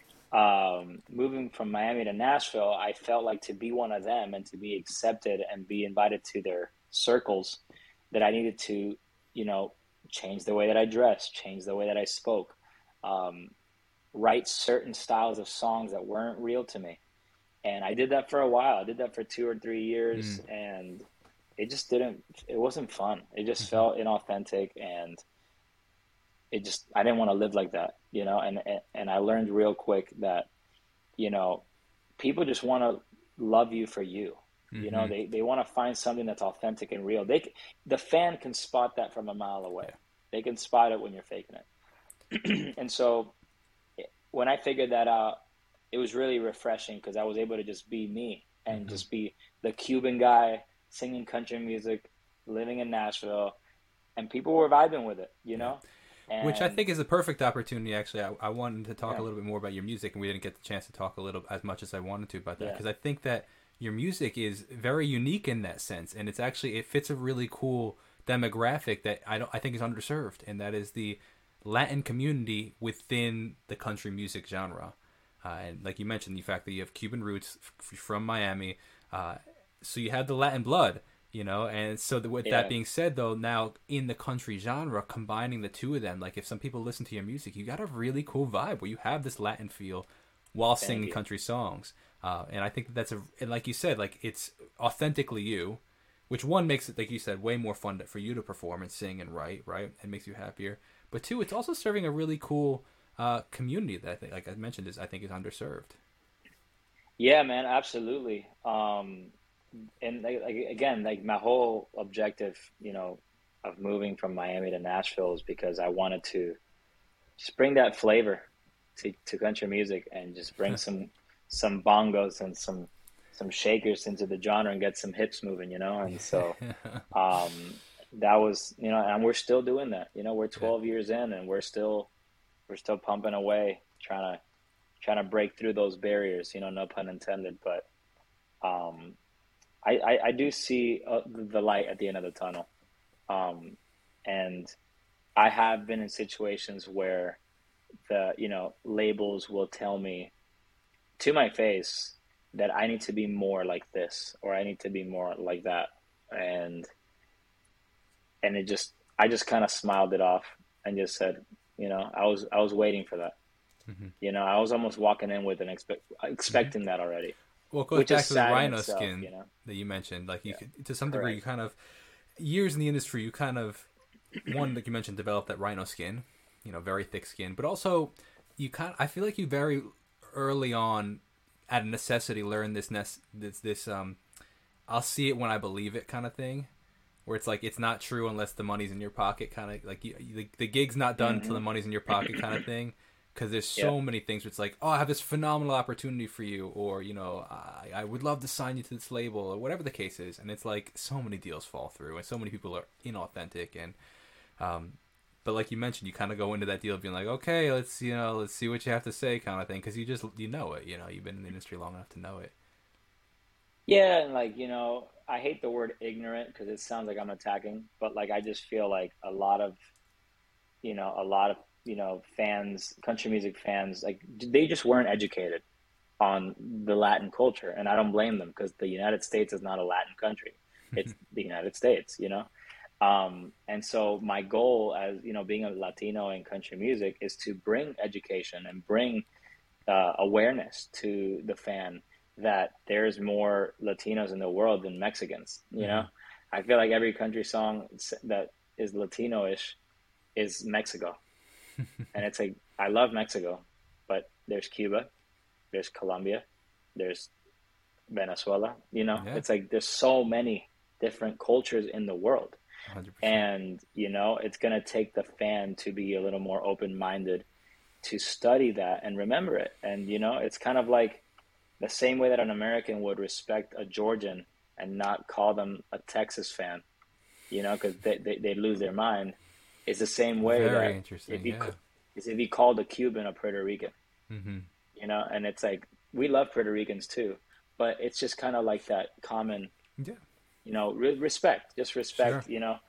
Moving from Miami to Nashville, I felt like to be one of them and to be accepted and be invited to their circles, that I needed to, you know, change the way that I dressed, change the way that I spoke, um, write certain styles of songs that weren't real to me. And I did that for a while. I did that for 2 or 3 years, Mm. and it just didn't. It wasn't fun. It just Hmm. felt inauthentic, and I didn't want to live like that, you know. And I learned real quick that, you know, people just want to love you for you. You know, Hmm. they want to find something that's authentic and real. The fan can spot that from a mile away. Yeah. They can spot it when you're faking it. And so when I figured that out, it was really refreshing because I was able to just be me and Hmm. just be the Cuban guy singing country music, living in Nashville, and people were vibing with it, you Yeah. know? Which I And think is a perfect opportunity. Actually, I wanted to talk yeah, a little bit more about your music, and we didn't get the chance to talk a little as much as I wanted to about that, yeah, because I think that your music is very unique in that sense, and it fits a really cool demographic that I think is underserved, and that is the Latin community within the country music genre. And like you mentioned, the fact that you have Cuban roots from Miami, uh, so you have the Latin blood, and so with that yeah, being said, though, now in the country genre, combining the two of them, like if some people listen to your music, you got a really cool vibe where you have this Latin feel while thank singing you. country songs. And I think that's and like you said, like it's authentically you, which one makes it, like you said, way more fun for you to perform and sing and write, right? And makes you happier. But two, it's also serving a really cool community that I think, like I mentioned, I think is underserved. Yeah, man, absolutely. And like again, like my whole objective, you know, of moving from Miami to Nashville is because I wanted to just bring that flavor to country music and just bring some bongos and some shakers into the genre and get some hips moving, you know. And so um, that was, you know, and we're still doing that. You know, we're Yeah. 12 years in, and we're still pumping away, trying to break through those barriers. You know, no pun intended, but um, I do see the light at the end of the tunnel. Um, and I have been in situations where labels will tell me to my face that I need to be more like this or I need to be more like that. And I just kind of smiled it off and just said, you know, I was waiting for that. Hmm. You know, I was almost walking in with Hmm. expecting that already, Well, it goes which is back to the sad in rhino itself, skin you know. that you mentioned. Like Yeah, to some degree, you correct. kind of years in the industry, you kind of one like you mentioned developed that rhino skin, very thick skin, but also I feel like you very early on at a necessity learned this I'll see it when I believe it kind of thing, where it's like it's not true unless the money's in your pocket, kind of like the gig's not done until Hmm. the money's in your pocket kind of thing. Because there's Yeah. so many things where it's like, oh, I have this phenomenal opportunity for you, or I would love to sign you to this label, or whatever the case is, and it's like so many deals fall through, and so many people are inauthentic, and um, but like you mentioned, you kind of go into that deal being like, okay, let's see what you have to say, kind of thing, because you know it, you've been in the industry long enough to know it. Yeah, and like, you know, I hate the word ignorant because it sounds like I'm attacking, but like I just feel like a lot of fans, country music fans, like they just weren't educated on the Latin culture, and I don't blame them because the United States is not a Latin country. It's the United States, you know. And so my goal as, you know, being a Latino in country music is to bring education and bring awareness to the fan that there's more Latinos in the world than Mexicans. You know, Hmm. I feel like every country song that is Latino-ish is Mexico, and it's like I love Mexico, but there's Cuba, there's Colombia, there's Venezuela. You know, Yeah, it's like there's so many different cultures in the world, 100%. and you know, it's gonna take the fan to be a little more open-minded to study that and remember it. And it's kind of like the same way that an American would respect a Georgian and not call them a Texas fan, because they lose their mind. It's the same way Very that interesting. Yeah. if you called a Cuban a Puerto Rican, Mm-hmm. and it's like we love Puerto Ricans too, but it's just kind of like that common, Yeah. respect, just respect, Sure.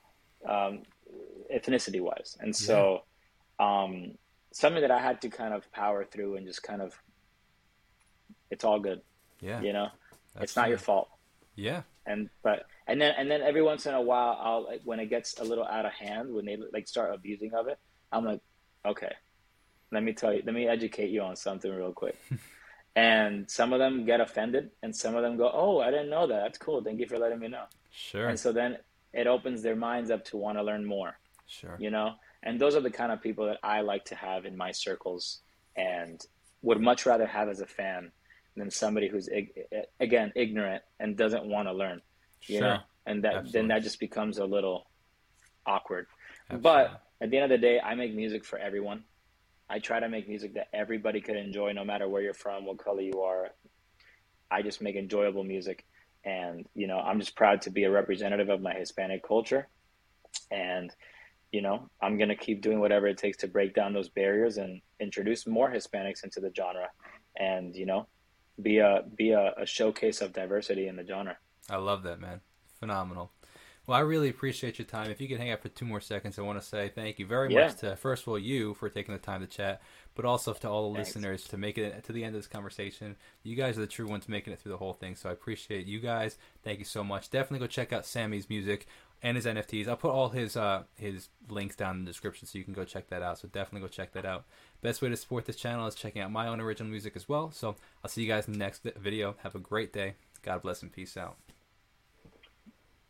ethnicity wise. And Yeah. so, something that I had to kind of power through and just kind of, it's all good, Yeah. it's not your Absolutely. fault. Yeah. And then every once in a while, I'll like, when it gets a little out of hand, when they like start abusing of it, I'm like, okay, let me educate you on something real quick. And some of them get offended, and some of them go, "Oh, I didn't know that. That's cool. Thank you for letting me know." And Sure. so then it opens their minds up to want to learn more, Sure. you know? And those are the kind of people that I like to have in my circles and would much rather have as a fan than somebody who's again ignorant and doesn't want to learn, Sure. And then Absolutely. that just becomes a little awkward. But Absolutely. at the end of the day, I make music for everyone. I try to make music that everybody could enjoy, no matter where you're from, what color you are. I just make enjoyable music. And, I'm just proud to be a representative of my Hispanic culture. And, I'm going to keep doing whatever it takes to break down those barriers and introduce more Hispanics into the genre and, be a showcase of diversity in the genre. I love that, man. Phenomenal. Well, I really appreciate your time. If you could hang out for 2 more seconds, I want to say thank you very Yeah. much to, first of all, you for taking the time to chat, but also to all the Thanks. listeners to make it to the end of this conversation. You guys are the true ones making it through the whole thing, so I appreciate you guys. Thank you so much. Definitely go check out Sammy's music and his NFTs. I'll put all his links down in the description so you can go check that out. So definitely go check that out. Best way to support this channel is checking out my own original music as well. So I'll see you guys in the next video. Have a great day. God bless and peace out.